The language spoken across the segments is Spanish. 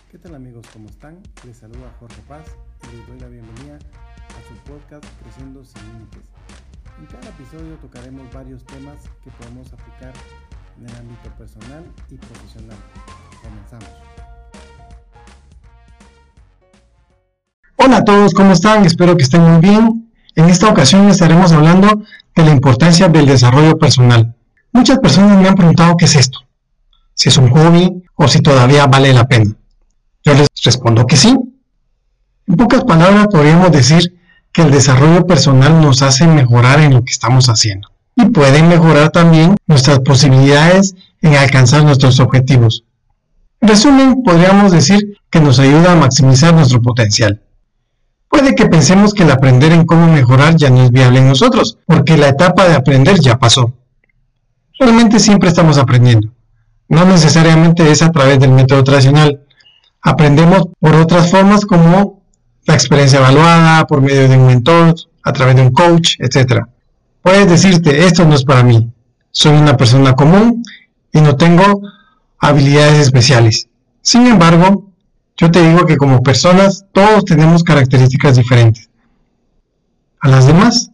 ¿Qué tal amigos? ¿Cómo están? Les saluda Jorge Paz y les doy la bienvenida a su podcast Creciendo Sin Límites. En cada episodio tocaremos varios temas que podemos aplicar en el ámbito personal y profesional. Comenzamos. Hola a todos, ¿cómo están? Espero que estén muy bien. En esta ocasión estaremos hablando de la importancia del desarrollo personal. Muchas personas me han preguntado qué es esto, si es un hobby o si todavía vale la pena. Yo les respondo que sí. En pocas palabras podríamos decir que el desarrollo personal nos hace mejorar en lo que estamos haciendo y puede mejorar también nuestras posibilidades en alcanzar nuestros objetivos. En resumen, podríamos decir que nos ayuda a maximizar nuestro potencial. Puede que pensemos que el aprender en cómo mejorar ya no es viable en nosotros, porque la etapa de aprender ya pasó. Realmente siempre estamos aprendiendo. No necesariamente es a través del método tradicional. Aprendemos por otras formas como la experiencia evaluada, por medio de un mentor, a través de un coach, etc. Puedes decirte, esto no es para mí. Soy una persona común y no tengo habilidades especiales. Sin embargo, yo te digo que como personas todos tenemos características diferentes a las demás.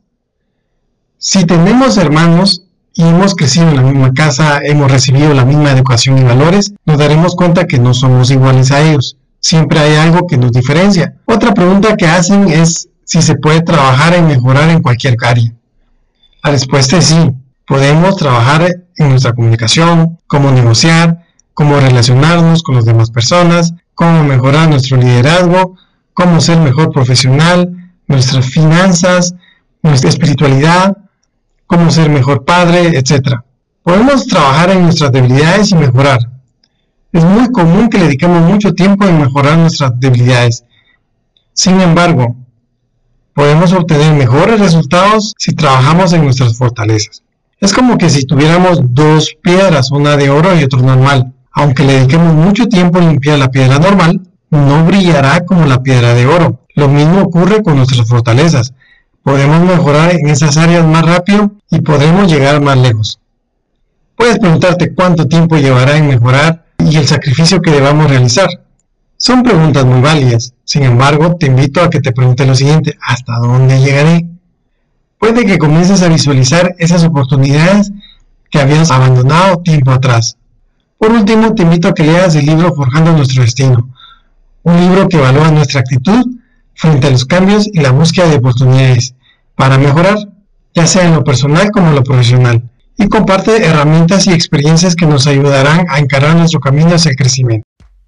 Si tenemos hermanos y hemos crecido en la misma casa, hemos recibido la misma educación y valores, nos daremos cuenta que no somos iguales a ellos. Siempre hay algo que nos diferencia. Otra pregunta que hacen es si se puede trabajar en mejorar en cualquier área. La respuesta es sí. Podemos trabajar en nuestra comunicación, cómo negociar, cómo relacionarnos con las demás personas, cómo mejorar nuestro liderazgo, cómo ser mejor profesional, nuestras finanzas, nuestra espiritualidad, cómo ser mejor padre, etc. Podemos trabajar en nuestras debilidades y mejorar. Es muy común que le dediquemos mucho tiempo en mejorar nuestras debilidades. Sin embargo, podemos obtener mejores resultados si trabajamos en nuestras fortalezas. Es como que si tuviéramos dos piedras, una de oro y otra normal. Aunque le dediquemos mucho tiempo en limpiar la piedra normal, no brillará como la piedra de oro. Lo mismo ocurre con nuestras fortalezas. Podemos mejorar en esas áreas más rápido y podremos llegar más lejos. Puedes preguntarte cuánto tiempo llevará en mejorar y el sacrificio que debamos realizar. Son preguntas muy válidas. Sin embargo, te invito a que te preguntes lo siguiente: ¿hasta dónde llegaré? Puede que comiences a visualizar esas oportunidades que habías abandonado tiempo atrás. Por último, te invito a que leas el libro Forjando Nuestro Destino, un libro que evalúa nuestra actitud frente a los cambios y la búsqueda de oportunidades para mejorar, ya sea en lo personal como en lo profesional, y comparte herramientas y experiencias que nos ayudarán a encarar nuestro camino hacia el crecimiento.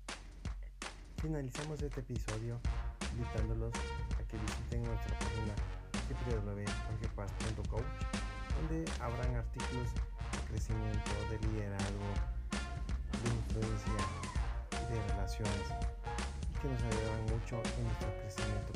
Finalizamos este episodio invitándolos a que visiten nuestra página www.jorgepaz.coach, donde habrán artículos de crecimiento, de liderazgo, de influencia y de relaciones, que nos ayudarán mucho en nuestro crecimiento